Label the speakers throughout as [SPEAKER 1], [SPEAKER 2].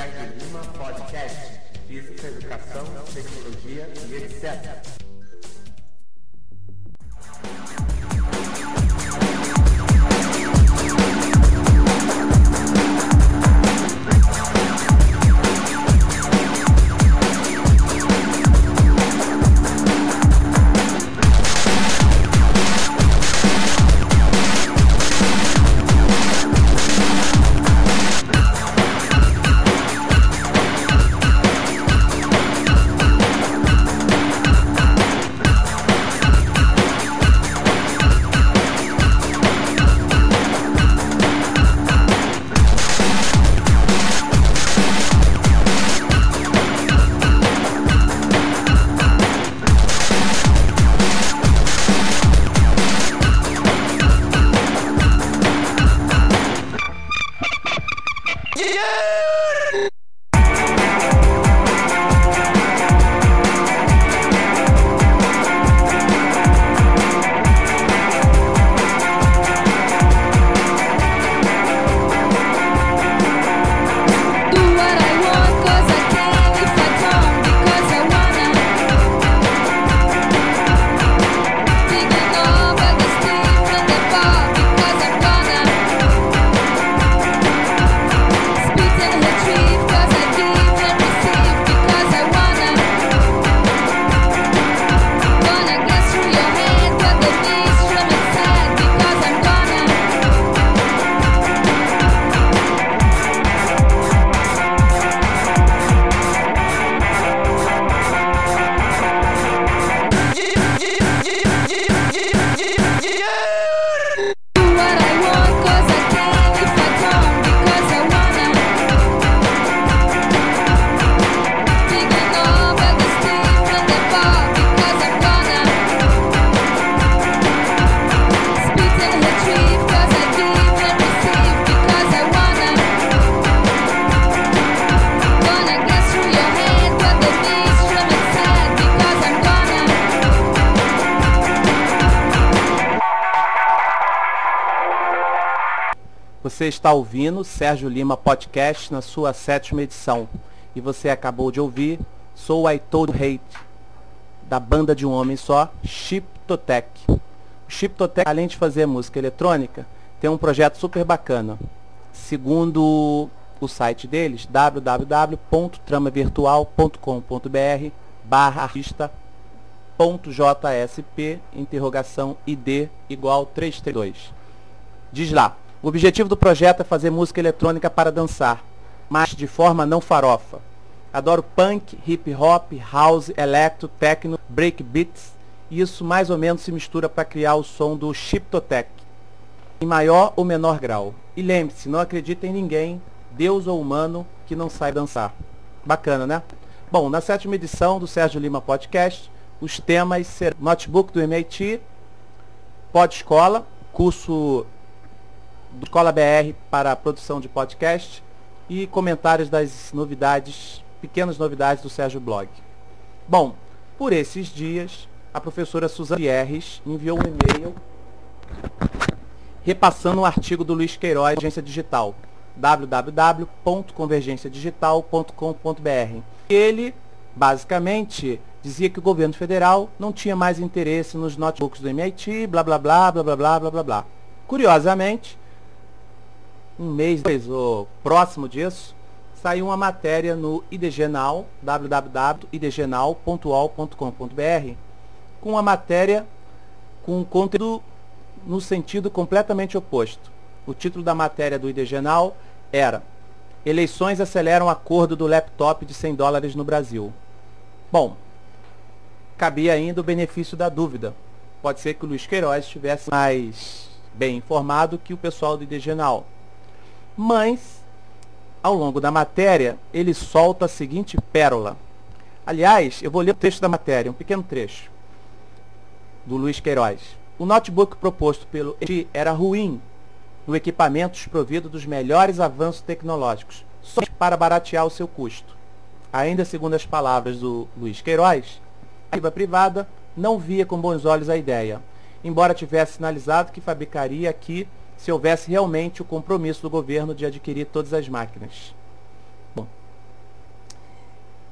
[SPEAKER 1] Sérgio Lima Podcast. Física, educação, tecnologia e etc.
[SPEAKER 2] Você está ouvindo Sérgio Lima Podcast na sua 7ª edição. E você acabou de ouvir So I Told You Hate, da banda de um homem só, Chiptotech. O Chiptotech, além de fazer música eletrônica, tem um projeto super bacana. Segundo o site deles, www.tramavirtual.com.br/artista.jsp id igual 332. Diz lá: o objetivo do projeto é fazer música eletrônica para dançar, mas de forma não farofa. Adoro punk, hip hop, house, electro, techno, breakbeats, e isso mais ou menos se mistura para criar o som do Chiptotech, em maior ou menor grau. E lembre-se, não acredita em ninguém, Deus ou humano, que não saiba dançar. Bacana, né? Bom, na 7ª edição do Sérgio Lima Podcast, os temas serão Notebook do MIT, Pod Escola, curso do Escola BR para a produção de podcast, e comentários das novidades, pequenas novidades do Sérgio Blog. Bom, por esses dias, a professora Suzana Pierres enviou um e-mail repassando um artigo do Luiz Queiroz, Convergência Digital, www.convergenciadigital.com.br. Ele, basicamente, dizia que o governo federal não tinha mais interesse nos notebooks do MIT, blá blá blá, blá blá blá, blá blá blá. Curiosamente, um mês ou próximo disso, saiu uma matéria no IDGNow, www.idgnal.ol.com.br, com uma matéria com conteúdo no sentido completamente oposto. O título da matéria do IDGNow era: Eleições aceleram acordo do laptop de $100 no Brasil. Bom, cabia ainda o benefício da dúvida. Pode ser que o Luiz Queiroz estivesse mais bem informado que o pessoal do IDGNow. Mas, ao longo da matéria, ele solta a seguinte pérola. Aliás, eu vou ler o texto da matéria, um pequeno trecho, do Luiz Queiroz. O notebook proposto pelo MIT era ruim no equipamento desprovido dos melhores avanços tecnológicos, só para baratear o seu custo. Ainda segundo as palavras do Luiz Queiroz, a iniciativa privada não via com bons olhos a ideia, embora tivesse sinalizado que fabricaria aqui se houvesse realmente o compromisso do governo de adquirir todas as máquinas. Bom,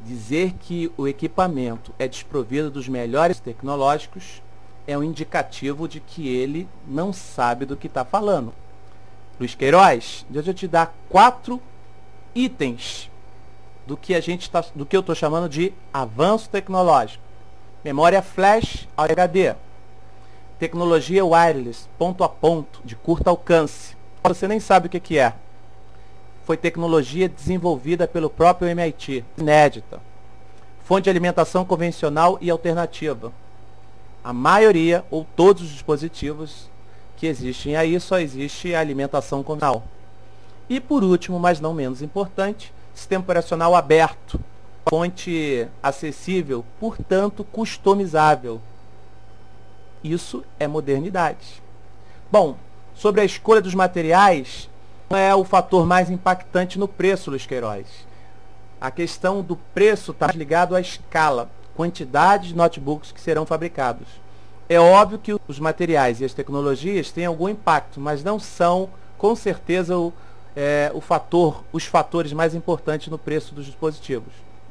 [SPEAKER 2] Dizer que o equipamento é desprovido dos melhores tecnológicos é um indicativo de que ele não sabe do que está falando. Luiz Queiroz, deixa eu te dar 4 itens do que eu estou chamando de avanço tecnológico. Memória flash HD, tecnologia wireless, ponto a ponto, de curto alcance. Você nem sabe o que é. Foi tecnologia desenvolvida pelo próprio MIT, inédita. Fonte de alimentação convencional e alternativa. A maioria, ou todos os dispositivos que existem aí, só existe a alimentação convencional. E por último, mas não menos importante, sistema operacional aberto. Fonte acessível, portanto customizável. Isso é modernidade. Bom, sobre a escolha dos materiais, não é o fator mais impactante no preço, Luiz Queiroz. A questão do preço está ligado à escala, quantidade de notebooks que serão fabricados. É óbvio que os materiais e as tecnologias têm algum impacto, mas não são, com certeza, os fatores mais importantes no preço dos dispositivos.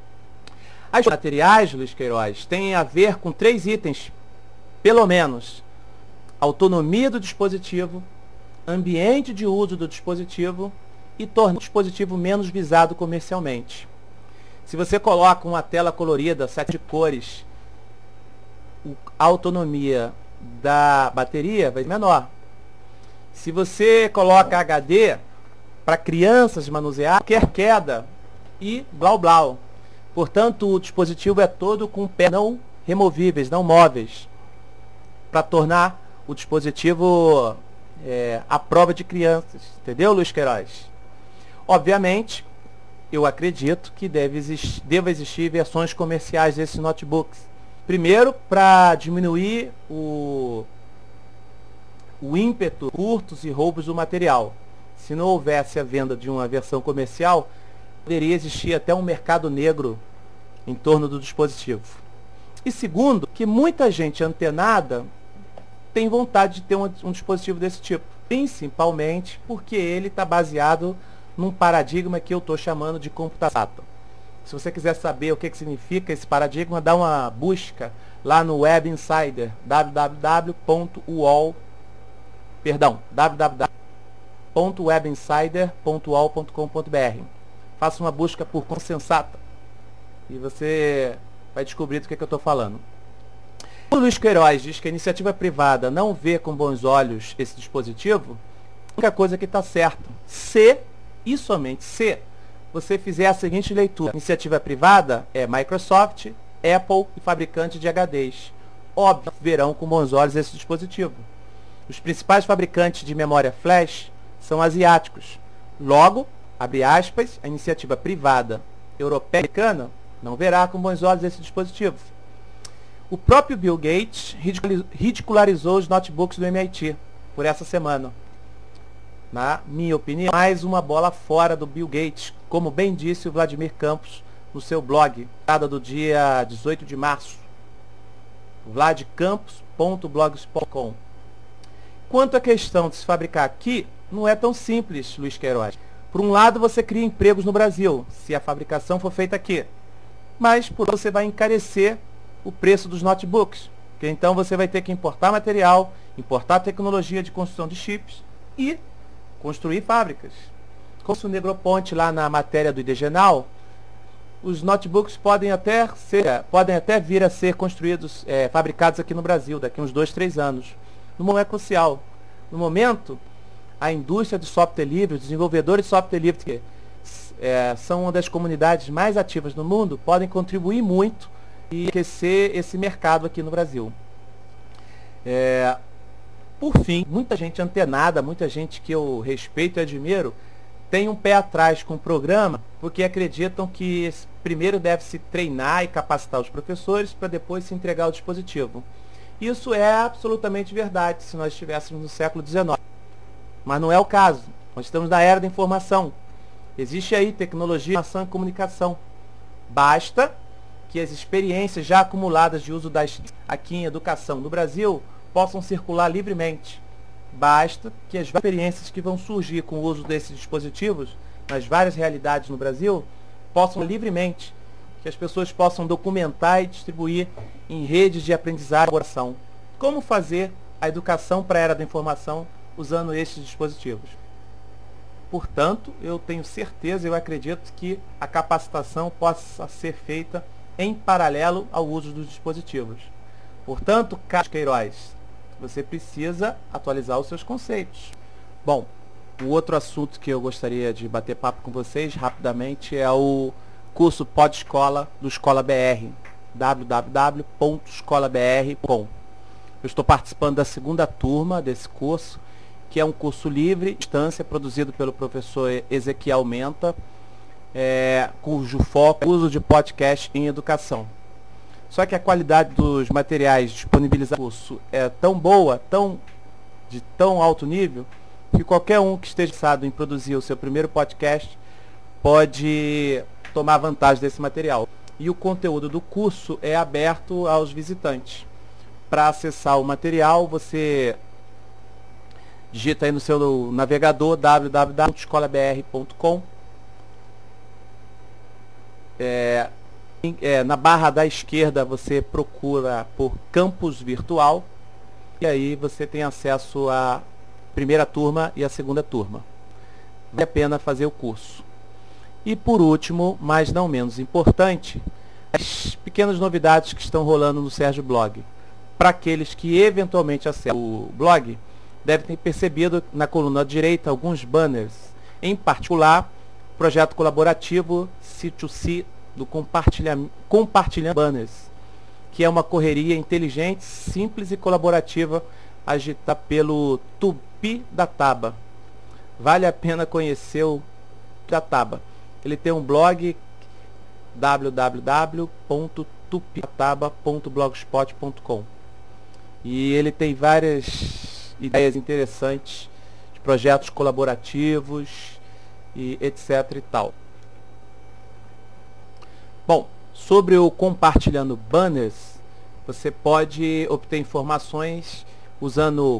[SPEAKER 2] Os materiais, Luiz Queiroz, têm a ver com 3 itens, pelo menos: autonomia do dispositivo, ambiente de uso do dispositivo e tornar o dispositivo menos visado comercialmente. Se você coloca uma tela colorida, 7 cores, a autonomia da bateria vai ser menor. Se você coloca HD para crianças manusear, qualquer queda e blau blau. Portanto, o dispositivo é todo com pés não removíveis, não móveis, para tornar o dispositivo à prova de crianças. Entendeu, Luiz Queiroz? Obviamente, eu acredito que deva existir versões comerciais desses notebooks. Primeiro, para diminuir o ímpeto, furtos e roubos do material. Se não houvesse a venda de uma versão comercial, poderia existir até um mercado negro em torno do dispositivo. E segundo, que muita gente antenada tem vontade de ter um dispositivo desse tipo, principalmente porque ele está baseado num paradigma que eu estou chamando de computação. Se você quiser saber o que significa esse paradigma, dá uma busca lá no Web Insider, www.webinsider.uol.com.br. Faça uma busca por consensata e você vai descobrir do que eu estou falando. O Luiz Queiroz diz que a iniciativa privada não vê com bons olhos esse dispositivo. A única coisa que está certa, se e somente se você fizer a seguinte leitura: a iniciativa privada é Microsoft, Apple e fabricante de HDs. Óbvio, verão com bons olhos esse dispositivo. Os principais fabricantes de memória flash são asiáticos. Logo, abre aspas, a iniciativa privada europeia e americana não verá com bons olhos esse dispositivo. O próprio Bill Gates ridicularizou os notebooks do MIT por essa semana. Na minha opinião, mais uma bola fora do Bill Gates, como bem disse o Vladimir Campos no seu blog, data do dia 18 de março, vladcampos.blogspot.com. Quanto à questão de se fabricar aqui, não é tão simples, Luiz Queiroz. Por um lado, você cria empregos no Brasil, se a fabricação for feita aqui. Mas, por outro, você vai encarecer o preço dos notebooks. Porque então você vai ter que importar material, importar tecnologia de construção de chips e construir fábricas. Como o Negroponte lá na matéria do IDGenal, os notebooks podem até vir a ser construídos, fabricados aqui no Brasil, daqui uns 2, 3 anos. No momento é crucial. No momento, a indústria de software livre, os desenvolvedores de software livre, que são uma das comunidades mais ativas no mundo, podem contribuir muito e aquecer esse mercado aqui no Brasil. Por fim, muita gente antenada, muita gente que eu respeito e admiro, tem um pé atrás com o programa, porque acreditam que primeiro deve-se treinar e capacitar os professores para depois se entregar o dispositivo. Isso é absolutamente verdade se nós estivéssemos no século XIX. Mas não é o caso. Nós estamos na era da informação. Existe aí tecnologia, informação e comunicação. Basta que as experiências já acumuladas de uso das aqui em educação no Brasil possam circular livremente. Basta que as experiências que vão surgir com o uso desses dispositivos nas várias realidades no Brasil possam livremente, que as pessoas possam documentar e distribuir em redes de aprendizagem e elaboração. Como fazer a educação para a era da informação usando estes dispositivos? Portanto, eu tenho certeza, eu acredito que a capacitação possa ser feita em paralelo ao uso dos dispositivos. Portanto, Carlos Queiroz, você precisa atualizar os seus conceitos. Bom, o outro assunto que eu gostaria de bater papo com vocês rapidamente é o curso Podescola do Escola BR, www.escolabr.com. Eu estou participando da segunda turma desse curso, que é um curso livre, à distância, produzido pelo professor Ezequiel Menta, cujo foco é o uso de podcast em educação. Só que a qualidade dos materiais disponibilizados no curso é tão boa, de tão alto nível, que qualquer um que esteja interessado em produzir o seu primeiro podcast pode tomar vantagem desse material. E o conteúdo do curso é aberto aos visitantes. Para acessar o material, você digita aí no seu navegador www.escolabr.com. Na barra da esquerda você procura por campus virtual e aí você tem acesso à primeira turma e à segunda turma. Vale a pena fazer o curso. E por último, mas não menos importante, as pequenas novidades que estão rolando no Sérgio Blog. Para aqueles que eventualmente acessam o blog, devem ter percebido na coluna direita alguns banners. Em particular, o projeto colaborativo C2C do Compartilhando Banners, que é uma correria inteligente, simples e colaborativa agitada pelo Tupi da Taba. Vale a pena conhecer o da Taba. Ele tem um blog www.tupidataba.blogspot.com e ele tem várias ideias interessantes de projetos colaborativos e etc e tal. Bom, sobre o Compartilhando Banners, você pode obter informações usando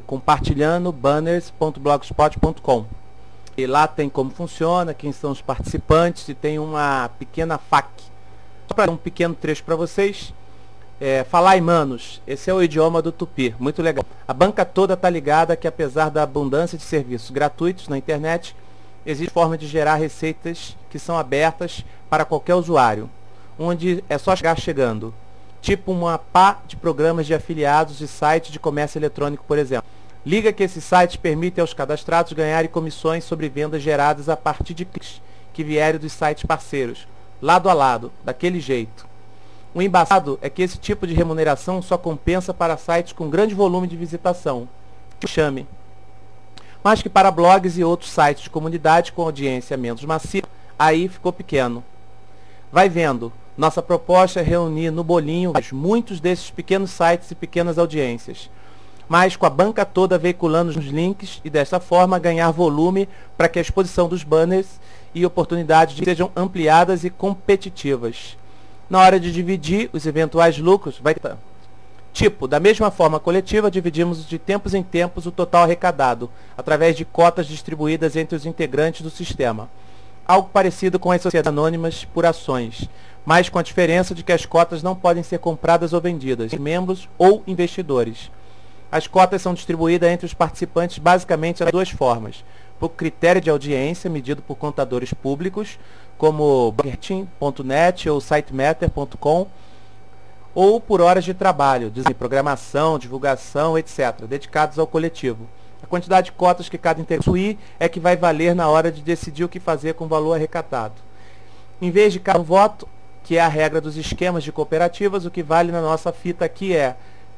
[SPEAKER 2] compartilhandobanners.blogspot.com. E lá tem como funciona, quem são os participantes e tem uma pequena FAQ. Só para dar um pequeno trecho para vocês. Falai, manos, esse é o idioma do Tupi, muito legal. A banca toda está ligada que apesar da abundância de serviços gratuitos na internet, existe forma de gerar receitas que são abertas para qualquer usuário, onde é só chegar chegando. Tipo uma pá de programas de afiliados de sites de comércio eletrônico, por exemplo. Liga que esses sites permitem aos cadastrados ganharem comissões sobre vendas geradas a partir de cliques que vierem dos sites parceiros, lado a lado, daquele jeito. O embaçado é que esse tipo de remuneração só compensa para sites com grande volume de visitação, que chame. Mas que para blogs e outros sites de comunidade com audiência menos massiva, aí ficou pequeno. Vai vendo, nossa proposta é reunir no bolinho muitos desses pequenos sites e pequenas audiências, mas com a banca toda veiculando os links e dessa forma ganhar volume para que a exposição dos banners e oportunidades sejam ampliadas e competitivas. Na hora de dividir os eventuais lucros, vai estar. Tipo, da mesma forma coletiva, dividimos de tempos em tempos o total arrecadado, através de cotas distribuídas entre os integrantes do sistema. Algo parecido com as sociedades anônimas por ações, mas com a diferença de que as cotas não podem ser compradas ou vendidas, membros ou investidores. As cotas são distribuídas entre os participantes basicamente de duas formas. Por critério de audiência, medido por contadores públicos, como Bloggerteam.net ou Sitematter.com, ou por horas de trabalho, programação, divulgação, etc., dedicados ao coletivo. A quantidade de cotas que cada integrante possui é que vai valer na hora de decidir o que fazer com o valor arrecadado. Em vez de cada voto, que é a regra dos esquemas de cooperativas, o que vale na nossa fita aqui é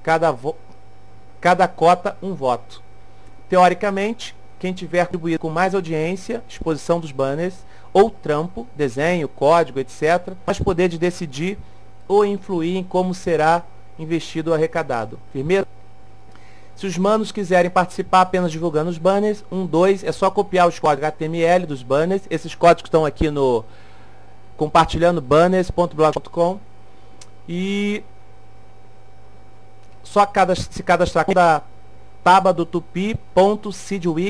[SPEAKER 2] cada cota um voto. Teoricamente, quem tiver contribuído com mais audiência, exposição dos banners, ou trampo, desenho, código, etc., mais poder de decidir ou influir em como será investido o arrecadado. Firmeza? Se os manos quiserem participar apenas divulgando os banners, 2, é só copiar os códigos HTML dos banners. Esses códigos estão aqui no compartilhandobanners.blog.com e só se cadastrar da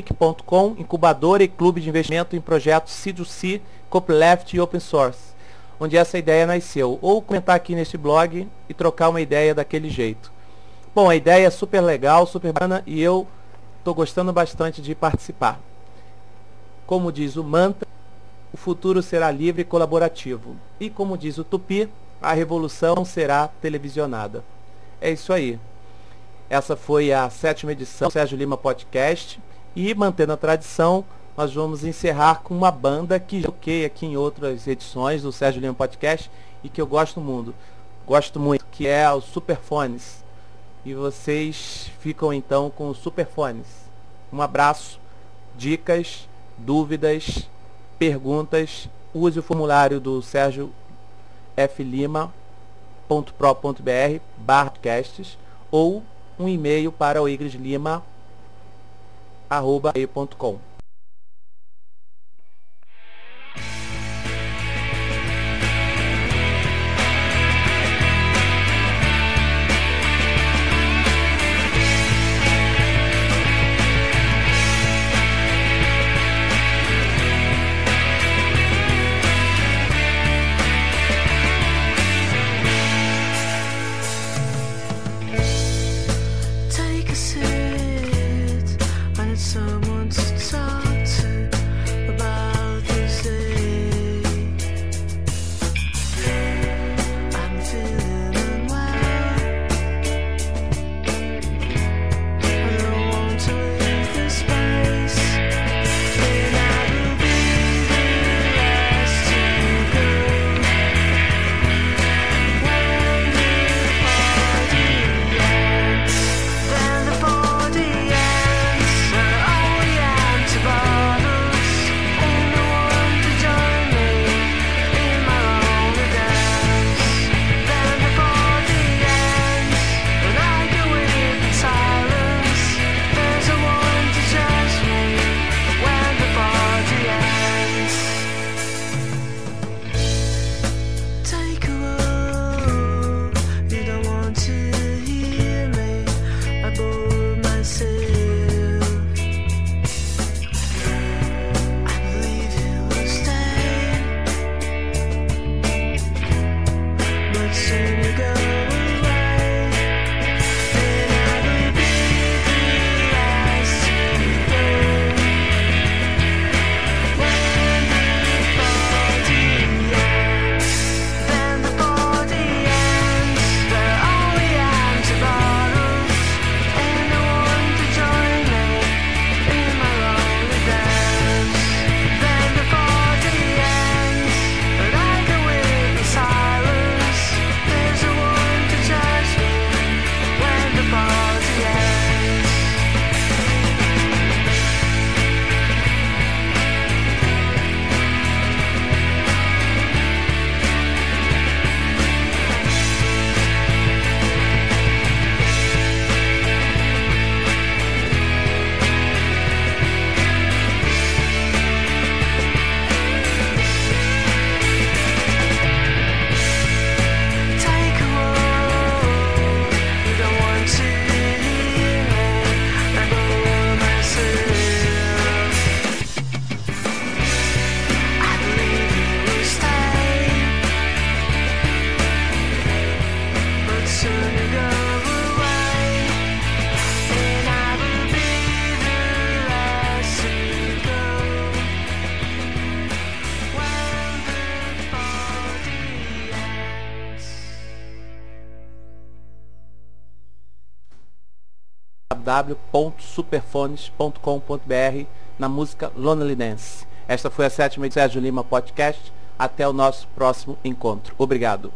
[SPEAKER 2] tabadotupi.seedweek.com, incubadora e clube de investimento em projetos C2C, copyleft e open source. onde essa ideia nasceu, ou comentar aqui nesse blog e trocar uma ideia daquele jeito. Bom, a ideia é super legal, super bacana, e eu estou gostando bastante de participar. Como diz o mantra, o futuro será livre e colaborativo. E como diz o Tupi, a revolução será televisionada. É isso aí. Essa foi a 7ª edição do Sérgio Lima Podcast. E, mantendo a tradição, nós vamos encerrar com uma banda que já toquei aqui em outras edições do Sérgio Lima Podcast e que eu gosto muito, que é o Superfones. E vocês ficam então com os Superfones. Um abraço, dicas, dúvidas, perguntas, use o formulário do sergioflima.pro.br/podcasts ou um e-mail para o igreslima@e.com.
[SPEAKER 3] Someone to talk to about this day. I'm feeling unwell. I don't want to leave this place, and I will be the last to go. When the party ends, then the party ends. Bottles, and no one to join me in my lonely dance. Then the party ends, and I go in silence. There's no one to judge me when the party ends. Take a look, you don't want to hear me. I bore myself. I believe you will stay, but soon you go away, and I will be the last to go. When the party ends, then the party ends. There are only empty bottles, and no one to join me in my lonely dance. Then the party ends, and I go in silence. There's no one to judge me when the party ends. Take a walk, you don't want to hear me. I bore myself. I believe you will stay, but soon you go away, and I will be the last to go. When the party ends.
[SPEAKER 2] www.superfones.com.br na música Lonely Dance. Esta foi a 7ª edição do Sérgio Lima Podcast. Até o nosso próximo encontro. Obrigado.